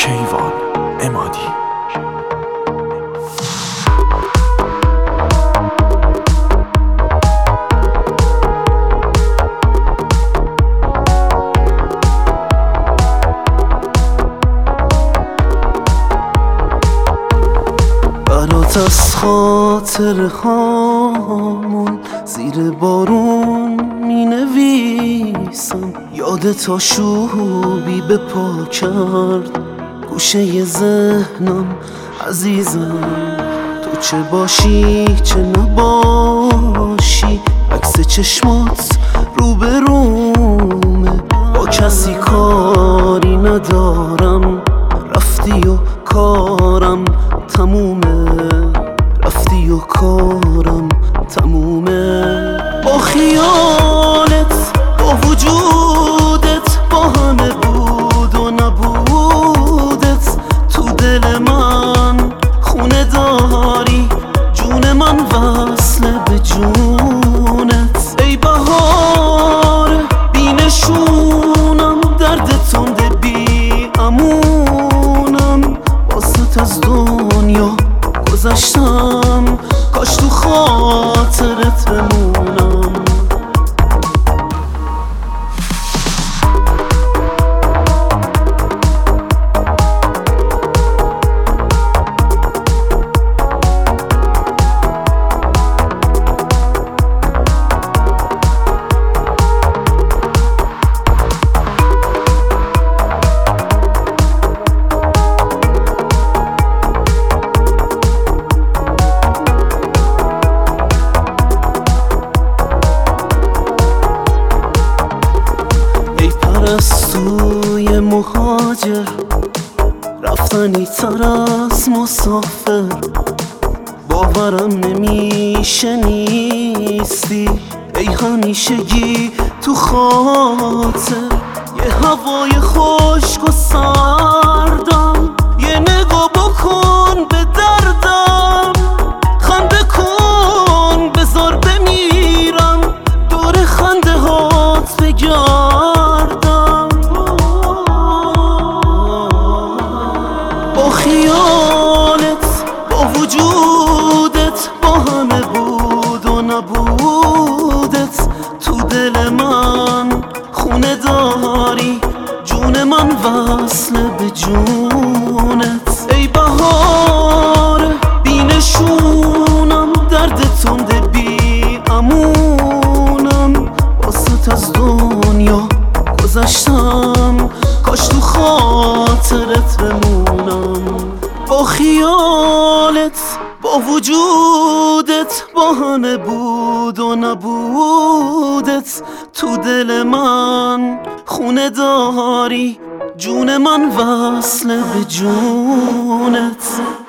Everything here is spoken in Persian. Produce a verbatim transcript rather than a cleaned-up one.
کیوان عمادی. برات از خاطر هامون زیر بارون می نویسم، یادت آشوبی به پا کرد گوشه ذهنم عزیزم. تو چه باشی چه نباشی عکس چشمات رو به رومه، با کسی کاری ندارم، رفتی و کارم تمومه، رفتی و کارم تمومه. با خیالت با وجودت با همه بود و نبودت، تو دل من خونه داری، جون من وصله به جونت. ای بهار بینشونم، درد تنده بی امونم، واسط از دنیا گذشتم، کاش تو خاطرت بمونم. پرستوی مهاجر، رفتنی تر از مسافر، باورم نمیشه نیستی، ای همیشگی تو خاطر. یه هوای خشک و سردم، یه نگاه بکن به دردم، خنده کن بذار بمیرم، دور خنده هات بگردم. با خیالت با وجودت با همه بود و نبودت، تو دل من خونه داری، جون من وصله به جونت. ای بهار بینشونم، درد تنده بی امونم، واسط از دنیا گذشتم، کاش تو خاطرت بمونم. با خیالت با وجودت با همه بود و نبودت، تو دل من خونه داری، جون من وصله به جونت.